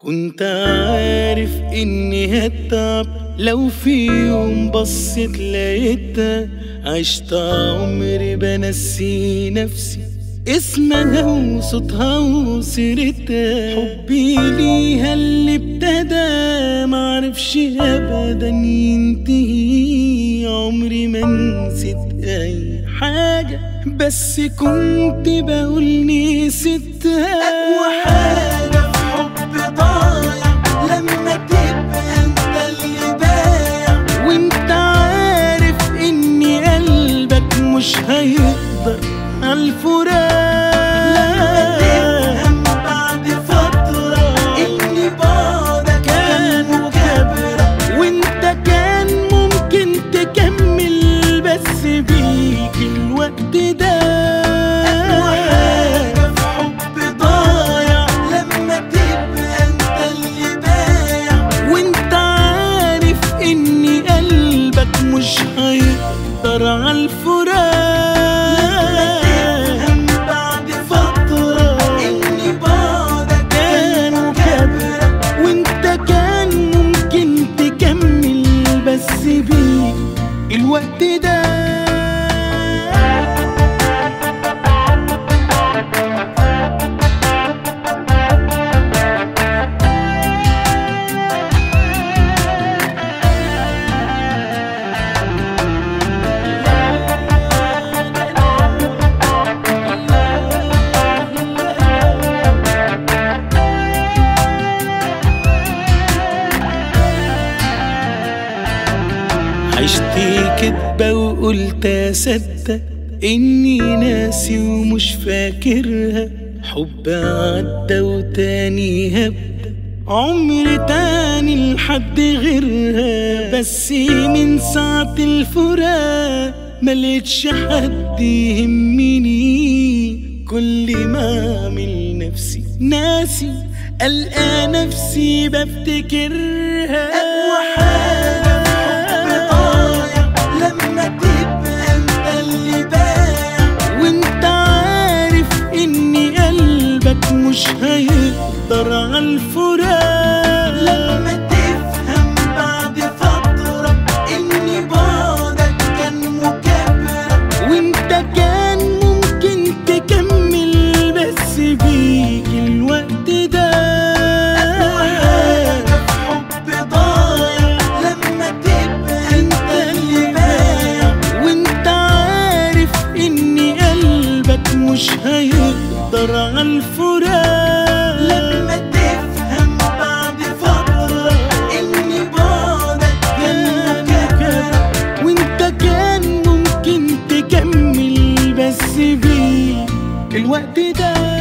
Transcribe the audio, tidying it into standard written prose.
كنت عارف اني هتعب لو في يوم بصيت لقيتها. عشت عمري بنسي نفسي اسمها وصوتها وسيرتها. حبي ليها اللي ابتدى معرفش ابدا ينتهي. عمري ما نسيت اي حاجة بس كنت بقول نسيتها. أقوى حاجة في حب ضايع لما تبقى انت اللي بايع، وانت عارف اني قلبك مش هيقدر عالفراق. لما تفهم بعد فترة إني بعدك كان مكابرة، وانت كان ممكن تكمل بس بيك الوقت ده. أقوى حاجة في حب ضايع لما تبقى انت اللي بايع، وانت عارف اني قلبك مش هيقدر عالفراق. بيك الوقت ده. عشت كدبة وقلت أصدق إني ناسي ومش فاكرها. حب عدى وتاني هبدأ عمر تاني لحد غيرها. بس من ساعة الفراق ملقتش حد يهمني. كل ما أعمل نفسي ناسي ألقى نفسي بفتكرها. أقوى حاجة لما تبقى انت اللي بايع، وانت عارف اني قلبك مش هيقدر عالفراق. لما تفهم بعد فترة اني بعدك كان مكابرة، وانت كان ممكن تكمل بس بيك الوقت ده. أقوى حاجة في حب ضايع لما تبقى انت اللي بايع، وانت عارف اني قلبك مش هيقدر عالفراق. لما تفهم بعد فترة إني بعدك كان مكابرة، وانت كان ممكن تكمل بس بيك الوقت ده.